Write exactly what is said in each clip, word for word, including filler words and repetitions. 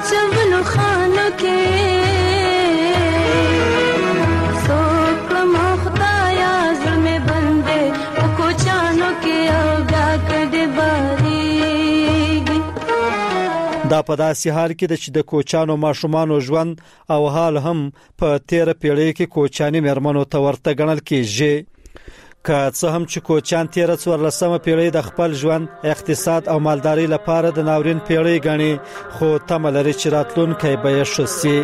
چولو خانو کې سوک ما خدایا ظلم بندے او کوچانو کې او بیا کډه باریږي. دا په داسې حال کې د چې د کوچانو ماشومانو ژوند او حال هم په تیره پیړۍ کې کوچاني مېرمنو ته ورته ګڼل کېږي. که څه هم چې کوچان تیره څوارلسمه پیړۍ د خپل ژوند، اقتصاد او مالدارۍ لپاره د ناورین پیړۍ ګڼي، خو تمه لري چې راتلونکی به یې ښه شي.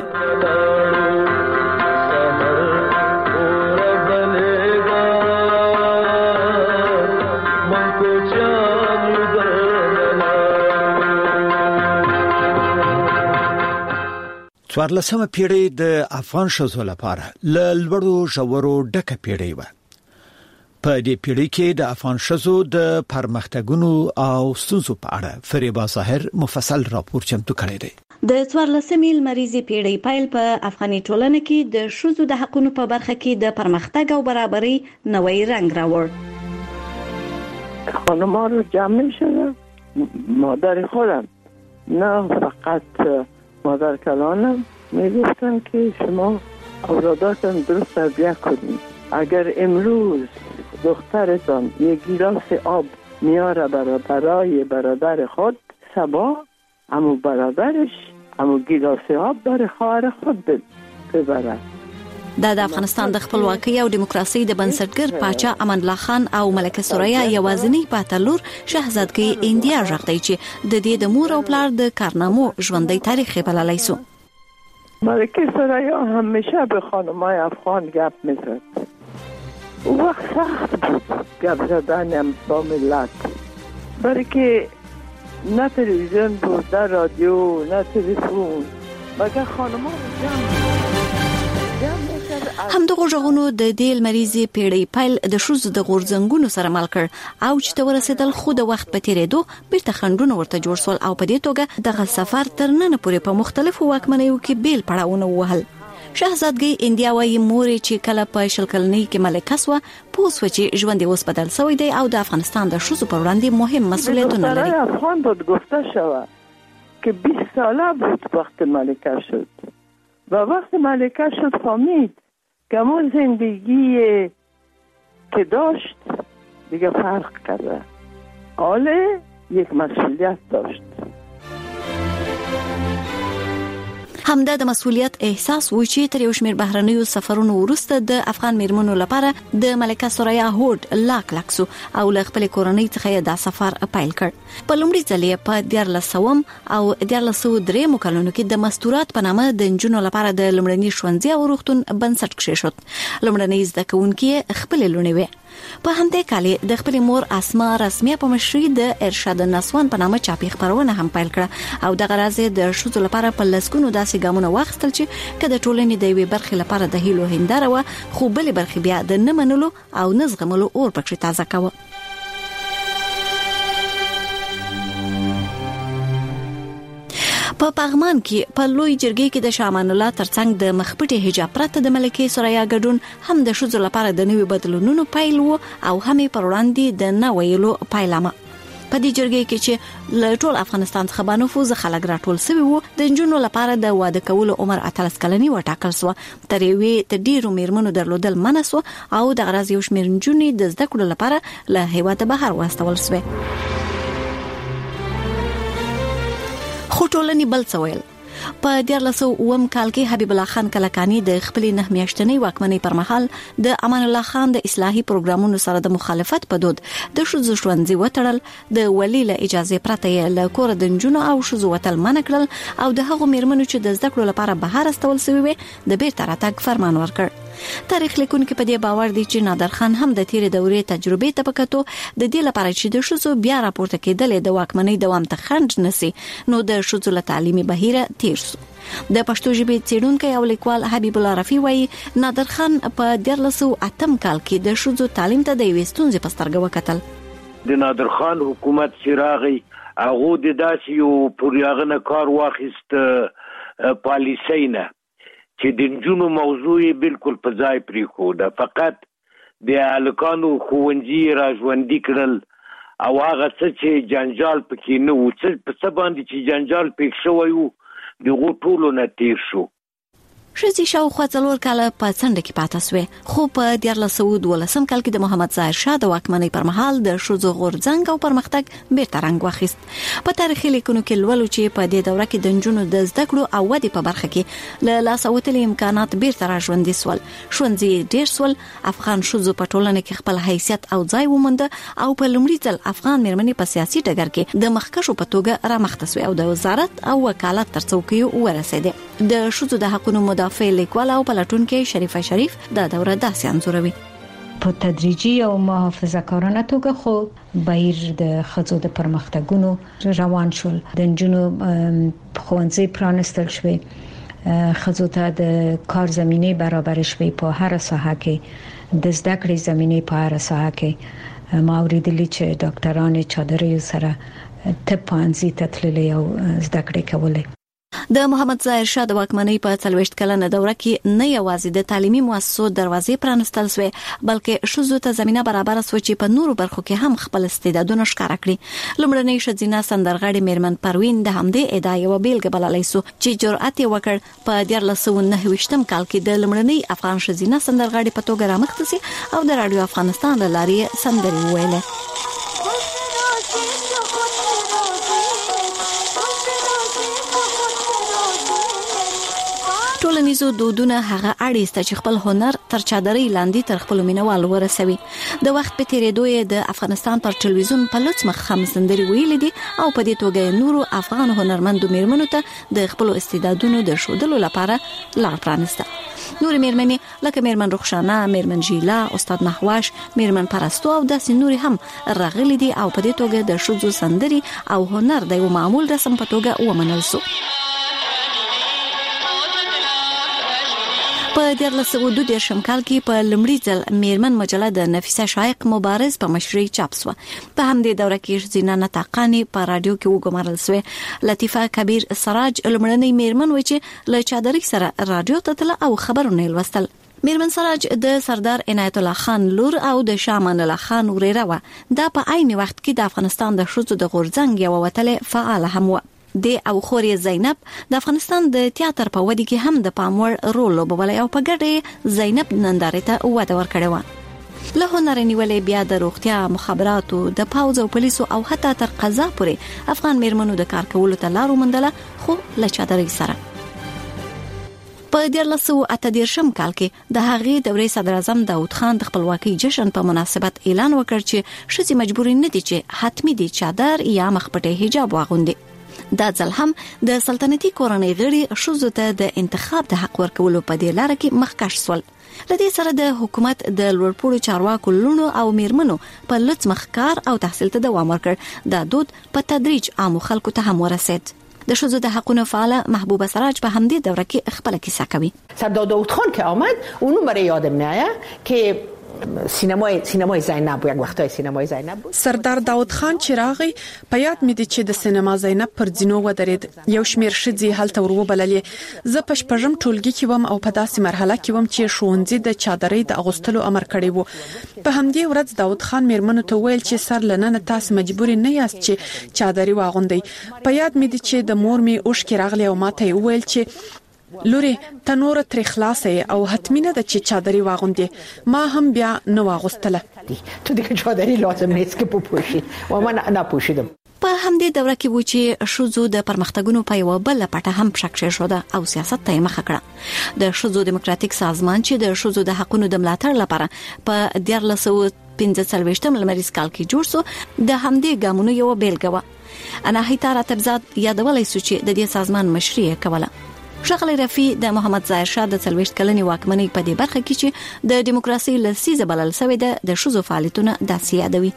څوارلسمه پیړۍ د افغان ښځو لپاره له لوړو ژورو ډکه پیړۍ وه. په دې پیړۍ کې د افغان ښځو د پرمختګونو او ستونزو په اړه فریبا ظاهر مفصل راپور چمتو کړی دی. د څوارلسمې لمریزې پیړۍ پیل په افغاني ټولنه کې د ښځو د حقونو په برخه کې د پرمختګ او برابرۍ نوی رنګ راوړ. خانم‌ها رو جمع شده مادر خودم نه فقط مادر کلانم میگفتن که شما اولاداتون درست تربیت کنید. اگر امروز دخترتان یک گیلاس آب میاره برای برادر خود، صبح همو برادرش همو گیلاس آب برای خواهر خود ببره. دا د افغانستان د خپلواکۍ او دیموکراسۍ د بنسټګر پاچا امان الله خان او ملکه سوریا یوازینی پاتلور شهزادګۍ اندیا ژغتای چې د دې د مور او پلار د کارنامو ژوندۍ تاریخ بللای سو. ملکه سوریا همیشه به خانمای افغان گپ میزد. او وقت سخت بود گپ زدن با ملت، برای که نه تلویزیون بود نه رادیو نه تلفن، مگر خانم‌ها جمع همدغه ژغونو د دې لمریزې پیړۍ پیل د ښځو د غورځنګونو سره مل کړ او چې ته ورسېدل خو د وخت په تیریدو بیرته خنډونه ورته جوړ سول او په دې توګه دغه سفر تر نن پورې په مختلفو واکمنیو کې بیل پړاوونه وهل. شهزادګۍ اندیا وايي مورې چې کله په شل کلنۍ کې ملکه سوه پوه سوه چې ژوند یې اوس بدل شوی دی او د افغانستان د ښځو پر وړاندې مهم مسئولیتونه لري. افغان بود گفته شود که بیست ساله بود وقت ملکه شد و وقت ملکه شد فهمید که همون زندگی که داشت دیگه فرق کرده، حالا یک مسئولیت داشت. همدا د مسؤلیت احساس و چې تر یو شمېر بهرنیو سفرونو وروسته د افغان میرمنو لپاره د ملکه سوریا هوډ لاک لاکسو او له خپل کورنۍ څخه دا سفر پیل کړ. په لومړي ځل په دیارلس سوم او دیارلس سوه درېیمو کلونو کې د مستورات په نامه د نجونو لپاره د لومړني ښوونځي او روغتون بنسټ کېښود. لومړنۍ زده کوونکې خپلې لوڼې وې. په همدې کال د خپل مور اسما رسمي په مشرۍ د ارشاد النسوان په نامه چاپی خبرونه هم پیل کړه او دغه راز د ښځو لپاره په لسګونو داسې ګامونه واخیستل چې کله ټولنې د یوې برخې لپاره د هیلو هنداره و، خو بلې برخې بیا د نه منلو او نه زغملو اور پکې تازه کاوه. په پغمان کې په لوی جرګې کې د شاه امان الله ترڅنګ د مخپټي حجاب پرته د ملکه سوریا ګډون هم د ښځو لپاره د نوي بدلونونو پیل و او هم پر وړاندې د نه ویلو پیلامه. په دې جرګې کې چې له ټول افغانستان څخه به نفوذ خلک راټول شوي وو، د نجونو لپاره د واده کولو عمر اتلس کلنی وټاکل شو. تر یوې د ډیرو میرمنو درلودل منع شو او د غرض یو شمېر نجونې د زده کړو لپاره له هیواده بهر واستول شوې. خو ټولنې بل څه ویل. په دیارلس سوه اووم کال کې حبیب الله خان کلکانی د خپل نه میاشتنۍ واکمنۍ پر مهال د امان الله خان د اصلاحي پروګرامونو سره د مخالفت په دود د ښځو ژوندۍ وټړل، د ولی له اجازه پرته له کور د نجونو او ښځو وتل منع کړل او د هغو میرمنو چې د زده کړو لپاره بهر استول شوی وي د بیرته راتګ فرمان ورکړ. تاریخ لیکونکي په دې باور دي چې نادر خان هم د تیرې دورې تجربې ته پکاتو د دې لپاره چې د ښځو بیا راپورته کېدل د واکمنۍ دوام ته خنډ نسی، نو د ښځو له تعلیمي بهیره تیر شو. د پښتو ژبې څېړونکی او لیکوال حبیب الله رفیع وایي نادر خان په دیارلس سوه اتم کال کې د ښځو تعلیم ته د یوې ستونزې په سترګه وکتل. د نادر خان حکومت چې راغی هغه د داسې یو پوریاغنه کار واخیست پالیسۍ نه چې د نجونو موضوع بالکل په ځای پرېښوده، فقط د هلکانو ښوونځي را ژوندي کړل او هغه څه چې جنجال پکې نه و، څه په څه باندې چې جنجال پېښ شوی و دغه ټولو نه تیر شو. شزي شاوخوا څلور کاله په څنډه کې پاتې سوې، خو په دیارلس سوه دولسم کال کې د محمد ظاهر شاه د واکمنۍ پر مهال د ښځو غورځنګ او پرمختګ بیرته رنګ واخیست. په تاریخي لیکنو کې لولو چې په دې دوره کې د نجونو د زده کړو او ودې په برخه کې له لاسه وتلي امکانات بیرته راژوندي سول. ښوونځي ډېر سول، افغان ښځو په ټولنه کې خپل حیثیت او ځای وموند او په لومړي ځل افغان مېرمنې په سیاسي ډګر کې د مخکښو په توګه رامخته سوې او د وزارت او وکالت تر څوکیو ورسېدې. د ښځو د حقوقو مدافع لیکوال او پلټونکو شریفه شریف دا دوره داسې انځوروي. په تدریجي او محافظه‌کارانه توګه خو بهیر د ښځو د پرمختګونو روان شول. د نجونو ښوونځي پرانستل شوي، ښځو ته د کار زمینه برابر شوي، په هر ساحه کې د زده کړې زمینه په هر ساحه کې. ما اوریدلی چې ډاکټران چادرې سره طب پوهنځي ته تللي او زده کړې کولې. د محمد ظاهر شاه د واکمنۍ په څلوېښت کلنه دوره کې نه یوازې د تعلیمي مؤسسو دروازې پرانستل شوې، بلکې ښځو ته زمينه برابر شوه چې په نورو برخو کې هم خپل استعدادونه ښکاره کړي. لومړنۍ ښځینه سندرغاړې میرمن پروین د همدې ادعا یو بیلګه بللای سو چې جرأت یې وکړ په دیارلس سوه نهه ویشتم کال کې د لومړنۍ افغان ښځینه سندرغاړې په توګه رامخته سي او د رادیو افغانستان له لارې سندرې وویلې. ټولنیزو دودونه هغه اړیسته چې خپل هنر تر چادرې لاندې تر خپل مینوال ورسوي. د وخت په تیریدو یې د افغانستان پر ټلویزیون په لوڅ مخ هم سندري ویلې دي او په دې توګه نورو افغان هنرمندو میرمنو ته د خپل استعدادونو د ښودلو لپاره لار پرانسته. نور میرمنې لکه میرمن رخشانه، میرمن جیلا، استاد محواش، میرمن پرستو او داسې نوري هم راغلي دي او په دې توګه د ښځو سندري او هنر د یو معمول رسم په توګه ومنل شو. په دیارلس سوه دوه دېرشم کال کې په لومړي ځل میرمن مجله د نفیسه شایق مبارز په مشرۍ چاپ شوه. په همدې دوره کې ښځینه نطاقانې په رادیو کې وګمارل شوې. لطیفه کبیر سراج لومړنۍ میرمن و چې له چادرې سره رادیو ته تله او خبرونه یې لوستل. میرمن سراج د سردار عنایت الله خان لور او د شاه امان الله خان وريره و. دا په عین وخت کې د افغانستان د ښځو د غورځنګ یو وتله فعال هم و. د او خوري زینب د افغانستان د تیاتر په ودی کې هم د پاموړ رول لوبولای او په ګډه زینب نندارې ته وده ورکړې و. له هنر نیولې بیا د روغتیا، مخابراتو، د پاوځ او پولیسو او حتی تر قضا پورې افغان میرمنو د کار کولو ته لار ومندله، خو له چادرې سره. په دیارلس سوه اته دېرشم کال کې د هغې دورې صدر اعظم داود خان د خپلواکۍ جشن په مناسبت اعلان وکړ چې ښځې مجبورې نه دي چې حتمی دي چادر یا مخپټه حجاب واغوندي. دا ځل هم د سلطنتي کورنۍ غړي ښځو ته د انتخاب د حق ورکولو په دې لار کې مخکښ سول. لدې سره د حکومت د لوړپوړو چارواکو لونو او میرمنو په لڅ مخ کار او تحصیل ته دوام ورکړ. دا دود په تدریج عامو خلکو ته هم ورسید. د ښځو د حقوقو فعال محبوبه سراج په همدې دوره کې خپل کیسه کوي. سردار داود خان که آمد اونو برای یادم میاد که سینمای سینمای زینب یک وختای سینمای زینب بود. سردار داود خان چراغي په یاد مې دي چې د سینما زینب پر ځینو ودرید. یو شمیر ښځې هلته ورو زه په شپږم ټولګي کې وم او په داسې مرحله کې وم چې ښوونځي د چادرې د اغوستلو امر کړی وو. په همدې ورځ داود خان میرمنو ته ویل چې سر لنن تاسو مجبور نه یاست چې چادرې واغوندئ. په یاد مې دي چې د مور می اوښکې راغلي او ماته ویل چې لوري تنور تر خلاصې او حتمی نه د چې چادرې واغوندې. ما هم بیا نه واغوستله. تو دغه چادرې لازم نیست که پوښی و من نه پوښیدم. په همدې دوره کې و چې ښځو د پرمختګونو په یو بل پټه هم شکشه شوه او سیاست ته مخه کړه. د ښځو دیموکراتیک سازمان چې د ښځو د حقوقو د ملاتړ لپاره په دیارلس سوه پنځه څلوېښتم لمریز کال کې جوړ شو، د همدې ګامونو یو بیلګه و. اناهیتا راتبزاد یادولای سو چې د دې سازمان مشري کوله. ښاغلی رفیع د محمد ظاهر شاه د څلوېښت کلنې واکمنۍ په دې برخه کې چې د دیموکراسي لسیزه بلل شوې ده د ښځو فعالیتونه داسې یادوي.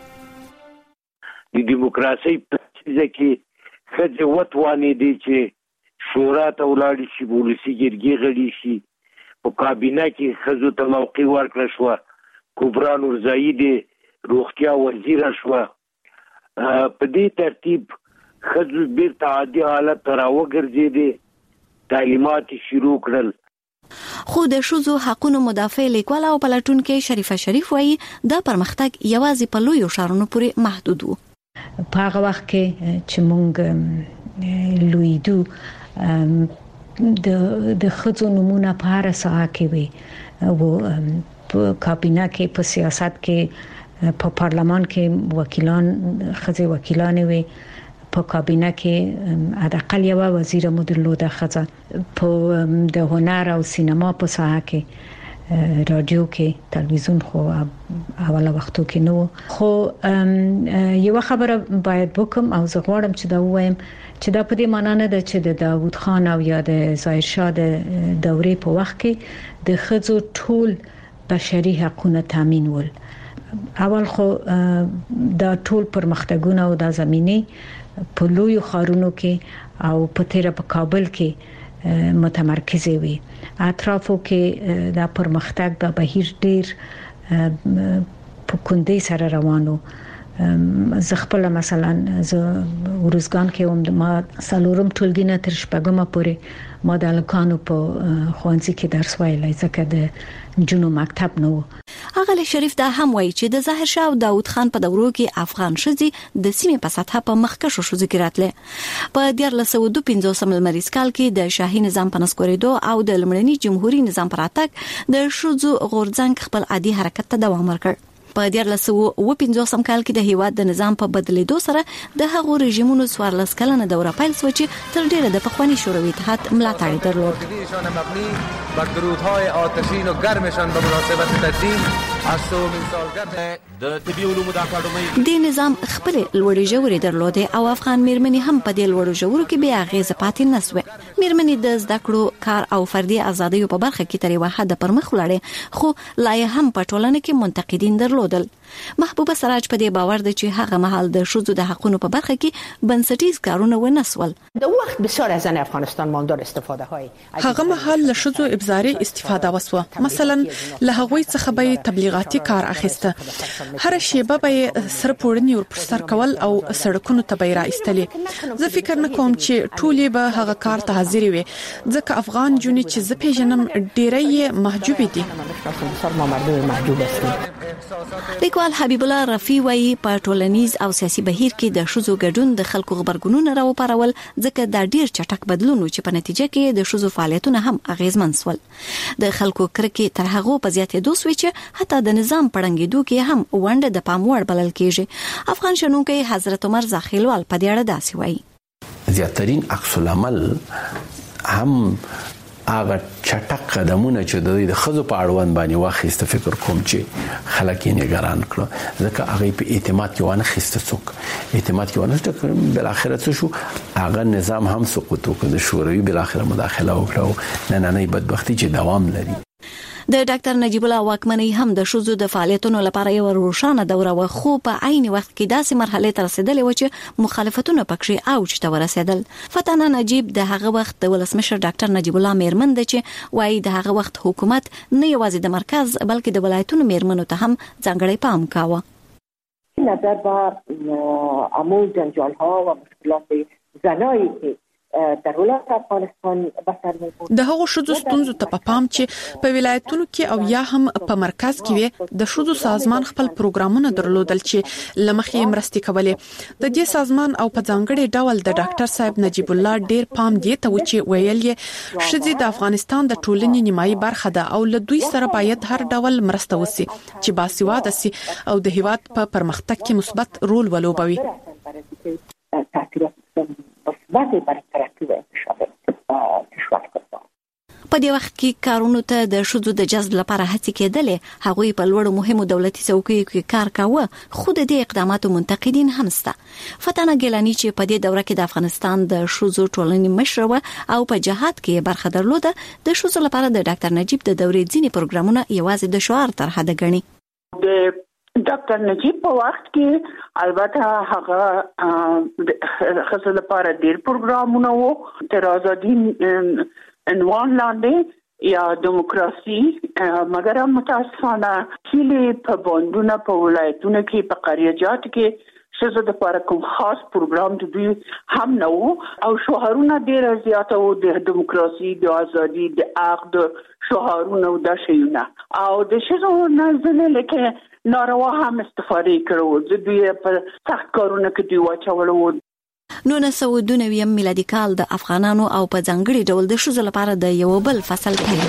د دیموکراسي په لسیزه کې ښځې وتوانېدې چې شورا ته ولاړې شي، ولسي جرګې غړي شي. په کابینه کې ښځو ته موقع ورکړه شوه. کبرا نورزایي د روغتیا وزیره شوه. په دې ترتیب ښځو بیرته عادي حالت ته راوګرځېدې، تعلیمات شروع کړل. خو د ښځو حقوقو مدافع لیکوال او پلټونکو شریفه شریف وایي دا پرمختګ یوازې په لویو ښارونو پورې محدود و. په هغه وخت کې چې موږ لویدو د د خځو نمونه په هر ساحه کې وي او په کابینه کې په سیاست کې په پارلمان کې وکیلان خځې وکیلان وي په کابینه کې حداقل یو وزیر مدرلوده خځه په د هنر او سینما په ساحه کې رادیو کې تلویزیون خو اوله وختو کې نو خو یو خبره باید وکم او زه غواړم چې دا وایم چې دا په دې معنی نه ده چې د داوود خان او یا د ظاهر شاه د دورې په وخت کې د خځو ټول بشري حقوقونه تامین ول. اول خو دا ټول پرمختګونه او د زمینه په لوی خارونو کې او په تیر په کابل کې متمرکز وي. اطرافو کې دا پرمختګ د بهیر ډیر په کندې سره روانو. زه خپل مثلا زه ورزګان کې هم د ما سالورم ټولګي نه تر شپږمه پورې ما د لکانو په خوانځي کې درس ویلای ځکه د جنو مکتب نو. اغلی شریف دا هم وایي چې د ظاهر شاه او داوود خان په دورو کې افغان ښځې د سیمې په سطح په مخکښو ښځو کې راتلې. په دیارلس سوه دوه پنځوسم لمریز کال کې د شاهي نظام په نسکورېدو او د لومړني جمهوریت نظام پر راتګ د ښځو غورځنګ خپل عادي حرکت ته دوام ورکړ. په دیارلس سوه اوه پنځوسم کال کې د هیواد د نظام په بدلیدو سره د هغو رژیمونو څوارلس کلنه دوره پیل شو چې تر ډیره د پخوانی شوروي اتحاد ملاتړ درلود. بر درودهای آتشین و گرمشان به مناسبت تقدیم از سومین سالگرد د طبي علومو د اکاډمۍ د نظام خپل لوړې ژورې درلودې او افغان میرمنې هم په دې لوړو ژورو کې بیا غیزه پاتې نسوي. میرمنې د زده کړو کار او فردي ازادۍ په برخه کې تر یو حد پرمخ ولاړې خو لا هم په ټولنه کې منتقدین درلودل. محبوبه سراج په دې باور ده چې هغه مهال د ښځو د حقوقو په برخه کې بنسټیز کارونه ونسول. د وخت بسیار از افغانستان ماندار استفاده های هغه مهال له ښځو ابزاري استفاده وسوه. مثلا له هغوی څخه به تبلیغاتي کار اخیسته. هر شیبه به سر پورنی ور پر سر کول او سړکونو ته به را ایستلې. زه فکر نه کوم چې ټولې به هغه کار ته حاضر وي ځکه افغان جونې چې زه پیژنم ډېرې محجوب دي. لیکوال حبیب الله رفیع وایي په ټولنیز او سیاسي بهیر کې د ښځو ګډون د خلکو خبرګونونه راوپارول ځکه دا ډیر چټک بدلون چې په نتیجه کې د ښځو فعالیتونه هم اغیزمن شول. د خلکو کرکې تر هغه په زیاتېدو شوې چې حتی د نظام پړنګېدو کې هم ونډه د پام وړ بلل کېږي. افغان شنونکی حضرت عمر زاخیلوال په دې اړه داسې وایي. زیاترین عکس العمل هم هغه چټک قدمونه چې د خزو په اړوند باندې واخیسته فکر کوم چې خلک یې نگران کړو ځکه هغه په اعتماد کې ونه خسته څوک اعتماد کې ونه څوک بل اخر څه شو هغه نظام هم سقوط وکړ د شوروي بل اخر مداخله وکړه نه نه بدبختی چې دوام لري. د ډاکټر نجیب الله واکمنۍ هم د ښځو د فعالیتونو لپاره یو روښانه دوره و خو په عین وخت کې داسې مرحله ته رسیدلې و چې مخالفتونه پکې اوج ته ورسېدل. فتانه نجیب د هغه وخت د ولسمشر ډاکټر نجیب الله میرمن ده چې وایي د هغه وخت حکومت نه یوازې د مرکز بلکې د ولایتونو میرمنو ته هم ځانګړی پام کاوه. نظر بر عموم جنجال ها و مشکلات زنایی که در ولایت افغانستان بسر می‌بود د هغو ښځو ستونزو ته په پام چې په ولایتونو کې او یا هم په مرکز کې وي د ښځو سازمان خپل پروګرامونه درلودل چې لمخې مرستې کولې. د دې سازمان او په ځانګړي ډول د ډاکټر صاحب نجیب الله ډیر پام دی ته و چې ویل یې ښځې د افغانستان د ټولنې نیمایي برخه ده او له دوی سره باید هر ډول مرسته وسی چې باسواده سي او د هیواد په پرمختګ کې مثبت رول ولوبوي. په دې وخت کې کارونو ته د ښځو د جذب لپاره هڅې کېدلې. هغوی په لوړو مهمو دولتي څوکیو کې کار کاوه خو د دې اقداماتو منتقدین هم شته. فتانه ګیلانی چې په دې دوره کې د افغانستان د ښځو ټولنې مشره و او په جهاد کې برخه درلوده د ښځو لپاره د ډاکټر نجیب د دورې ځینې پروګرامونه یوازې د شعار تر حده ګڼي. د ډاکټر نجیب په وخت کې البته هغه خصوصا لپاره ډیر پروګرامونه وو تر ازادي عنوان لاندې یا دیموکراسي مګر متاسفانه کلی په بوندونه په ولایتونو کې په قریجات کې ښځو لپاره کوم خاص پروګرام د دوی هم نه وو او شعارونه ډیر زیات وو د دیموکراسي د ازادي د عقد شعارونه د شیونه او د ښځو نظر لکه ناروا هم استفاده کړو د دوی په سخت کارونه کې دی واچول. نو نسو دونویم میلادي کال د افغانانو او په ځانګړي ډول د شوزو لپاره د یو بل فصل پیل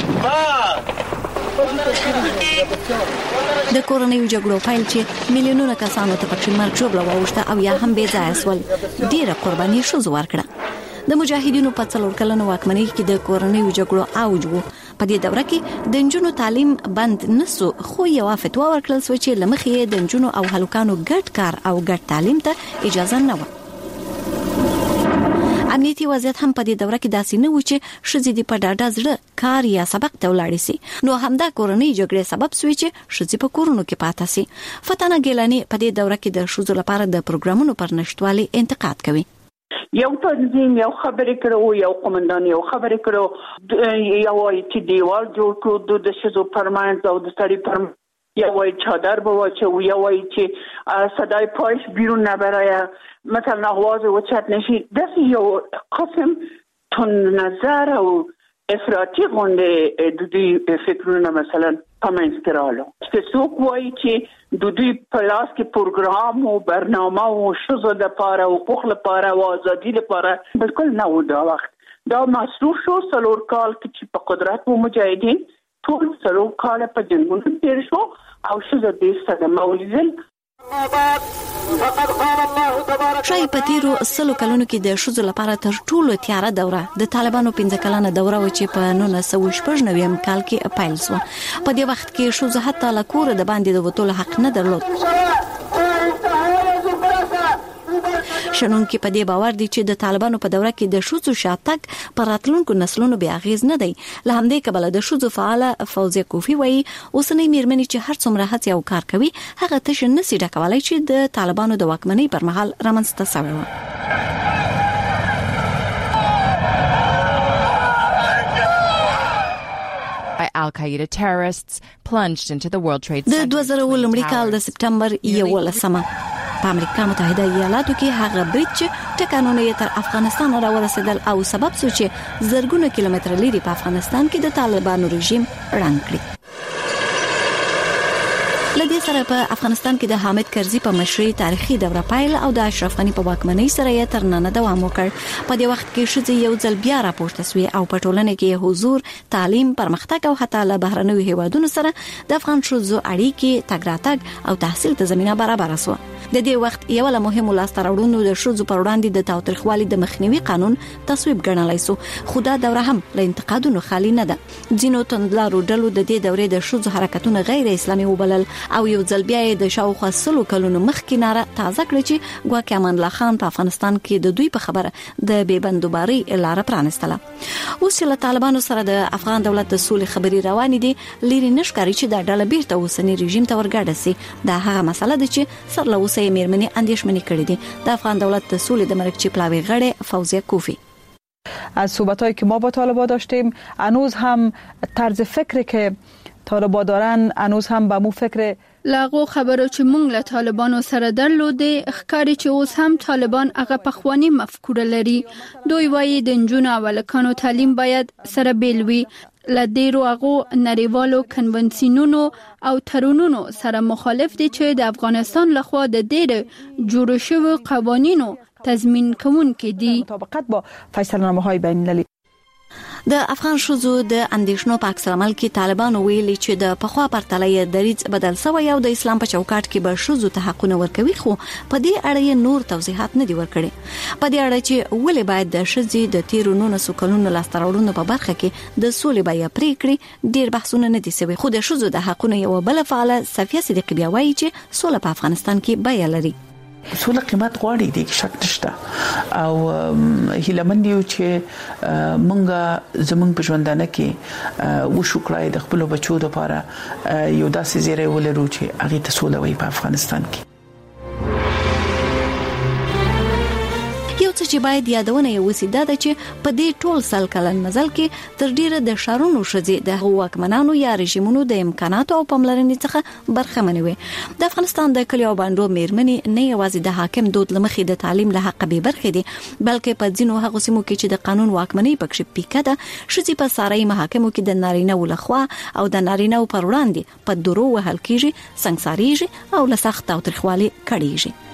د کورنیو جګړو پیل چې میلیونونه کسانو ته پکې مرګ ژوبله واوښته او یا هم بې ځایه سول ډیره قرباني شوزو ورکړه د مجاهدینو په څلور کلنو واکمنۍ کې د کورنیو جګړو اوج وو په دې دوره کې د نجونو تعلیم بند نسو خو یو فتوا ورکړل شو چې لمخې د نجونو او هلکانو ګډ کار او ګډ تعلیم ته اجازه نه و. امنیتي وضعیت هم په دې دوره کې داسې نه و چې شذې د په ډاډه زړه کار یا سبق ته ولاړ شي نو همدا کورنۍ جګړې سبب شوی چې شذې په کورونو کې پاتې شي. فتانه ګیلانی په دې دوره کې د شذو لپاره د پروګرامونو پر نشټوالي انتقاد کوي. یو تنظیم یو خبرې کړو یو قومندان یو خبرې کړو یو چې دیوال جوړ کړو د شذو پرمانز او د سړي پر یا وای چادر به واچو یا وای چې صدای پایش بیرون نبره مثلا آواز وچت نشی دست یو قسم تون نظر و افراطی غنده دودی فکرونه مثلا پامنز کرالو که سوک وای چې دودی پلاس که پروگرام و برنامه و شزو ده پاره و پخل پاره و آزادی ده پاره بلکل نو دا وقت دا مصروف شو سلور کال که چی پا قدرت و مجاهدین ټول سلور کال په جنگونو تیر شو او شزه دیسته د مولیدل شای په تیرو سلو کلونو کې د شذو لپاره تر ټولو تیاره دوره د طالبانو پنځه کلنه دوره و چې په نولس سوه شپږ نوي کال کې پیل شو. په دې وخت کې شذو حتی له کور د باندې د وټول حق نه درلود. شنونکي په دې باور دي چې د طالبانو په دوره کې د شذو شاتګ پر راتلونکو نسلونو بیا اغیز نه دی. له همدې کبله د شذو فعاله فوزیه کوفی وایي اوسنۍ میرمنې چې هر څومره هڅه او کار کوي هغه تش نسی ډکولای چې د طالبانو د واکمنۍ پر مهال رامنځته شوی و. Al-Qaeda terrorists plunged into the World Trade Center. د دوه زره لومړي کال د سپټمبر یولسمه په امریکا متحده ایالاتو کې هغه برید چې ټکانونه یې تر افغانستان راورسېدل او سبب شو چې زرګونه کیلومتر لري په افغانستان کې د طالبانو رژیم ړنګ کړي. لدې سره په افغانستان کې د حامد کرزي په مشرۍ تاریخي دوره پایل او د اشرف غنی په واکمنۍ سره یې تر نن دوام وکړ. په دې وخت کې شذې یو ځل بیا راپورته شوې او په ټولنه کې حضور، تعلیم، پرمختګ او حتی له بهرنیو هیوادونو سره د افغان شذو اړیکې، تګ راتګ او تحصیل ته زمينه برابر شوه. د دې وخت یو له مهمو لاسته راوړنو د شذو پر وړاندې د تاوتریخوالي د مخنیوي قانون تصویب ګڼلای شو، خو دا دوره هم له انتقادونو خالی نه ده. ځینو توندلارو ډلو د دې دورې د شذو حرکتونه غیر اسلامي وبلل او یو ځل بیا د شاوخوا سلو کلونو مخکې ناره تازه کړه چې ګواکې امان الله خان په افغانستان کې د دوی په خبره د بیبندوباري لاره پرانستله. اوس چې له طالبانو سره د افغان دولت د سولې خبري روانې دي، لري نشکاري چې دا ډله بیرته اوسنی رژیم ته ورګډه سي. دا هغه مسله ده چې سر له اوسه میرمنې اندیشمنې کړې دي. د افغان دولت د سولې د مرکزی پلاوی غړي فوزیه کوفی: از صحبت‌هایی که ما با طالبان داشتیم هنوز هم طرز فکری که طالبان دارن هنوز هم به مو فکر لاغو خبرو چې مونږ له طالبانو سره درلودې ښکاری چې اوس هم طالبان هغه پخوانی مفکوره لري. دوی وایي د نجونو او هلکانو تعلیم باید سره بیل وي. له ډیرو هغو نړیوالو کنونسیونونو او تړونونو سره مخالف دي چې د افغانستان لخوا د ډیرو جوړ شویو قوانینو تضمین کوونکي دي مطابقت با فیصله‌نامه‌های بین‌المللی. د افغان شذو د اندیشنو په عکس العمل کې طالبان ویلي چې د پخوا پرتلې دریځ بدل شوی او د اسلام په چوکاټ کې به شذو ته حقونه ورکوي، خو په دې اړه نور توضیحات نه دي ورکړي. په دې اړه چې ولې باید د شذې د تیرو نولسو کلونو لاسته راوړنو په برخه کې د سولې بیه پریکړې ډیر بحثونه نه دي شوي، خو د شذو د حقونو یو بل فعال صفیه صدیقی بیا وایي چې سوله په افغانستان کې بیه لري. سوله قیمت غواړي، د شک نشته او هیلمن یو چې مونږه زمونږ په ژوندانه کې وشو کړای د خپل بچو لپاره یو داسې زیری ولرو چې هغه ته سوله وي په افغانستان کې. یو څه چې باید یادونه یې وسی دا ده چې په دې ټول سل کلن مزل کې تر ډیره د شارونو شذې د واکمنانو یا رژیمونو د امکاناتو او پاملرنې څخه برخمن وي. د افغانستان د کلیو باندې میرمنې نه یوازې د حاکم دود لمخې د تعلیم له حق به برخې دي، بلکې په ځینو هغو سیمو کې چې د قانون واکمنۍ پکې پیکه ده، شذې په ساري محاکمو کې د نارینه ولخوا او د نارینه پر وړاندې په درو وهل کېږي، څنګه او له سخت او ترخوالي کړيږي.